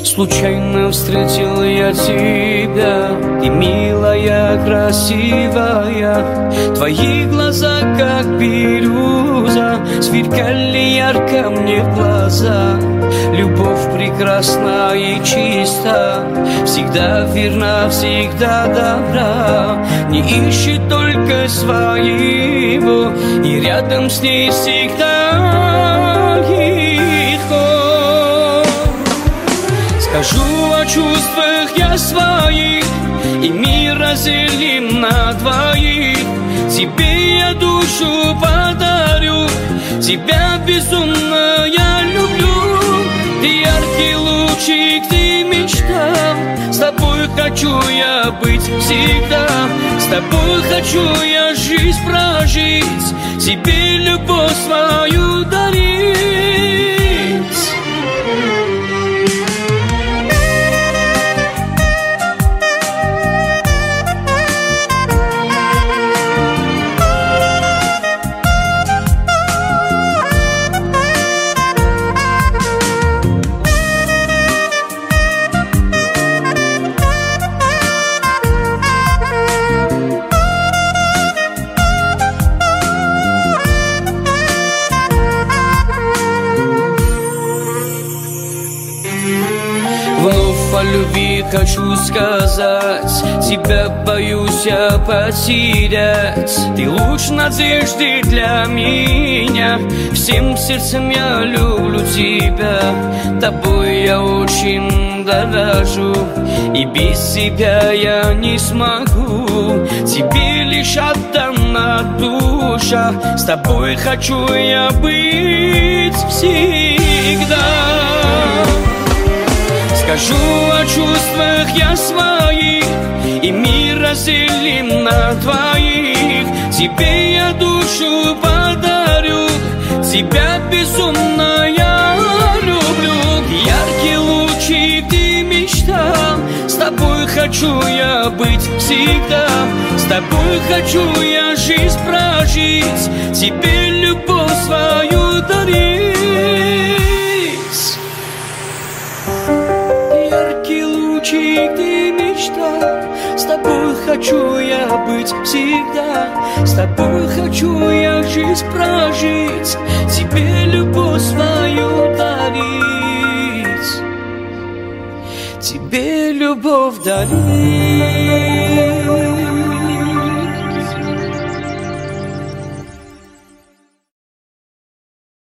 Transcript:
Случайно встретил я тебя, ты милая, красивая. Твои глаза, как бирюза, сверкали ярко мне в глаза. Любовь прекрасна и чиста, всегда верна, всегда добра. Не ищет только своего, и рядом с ней всегда легко. Скажу о чувствах я своих, и мир разделим на двоих. Тебе я душу подарю, тебя безумно я люблю. Ты яркий лучик, ты мечта, с тобой хочу я быть всегда. С тобой хочу я жизнь прожить, тебе любовь свою дарить. Вновь о любви хочу сказать, тебя боюсь я потерять. Ты луч надежды для меня, всем сердцем я люблю тебя. Тобой я очень дорожу, и без тебя я не смогу. Тебе лишь отдана душа, с тобой хочу я быть всегда. Скажу о чувствах я своих, и мир разделим на двоих. Тебе я душу подарю, тебя безумно я люблю. Яркий лучик, ты мечта, с тобой хочу я быть всегда. С тобой хочу я жизнь прожить, тебе любовь свою дарить. Ты мечта, с тобой хочу я быть всегда. С тобой хочу я жизнь прожить, тебе любовь свою дарить. Тебе любовь дарить.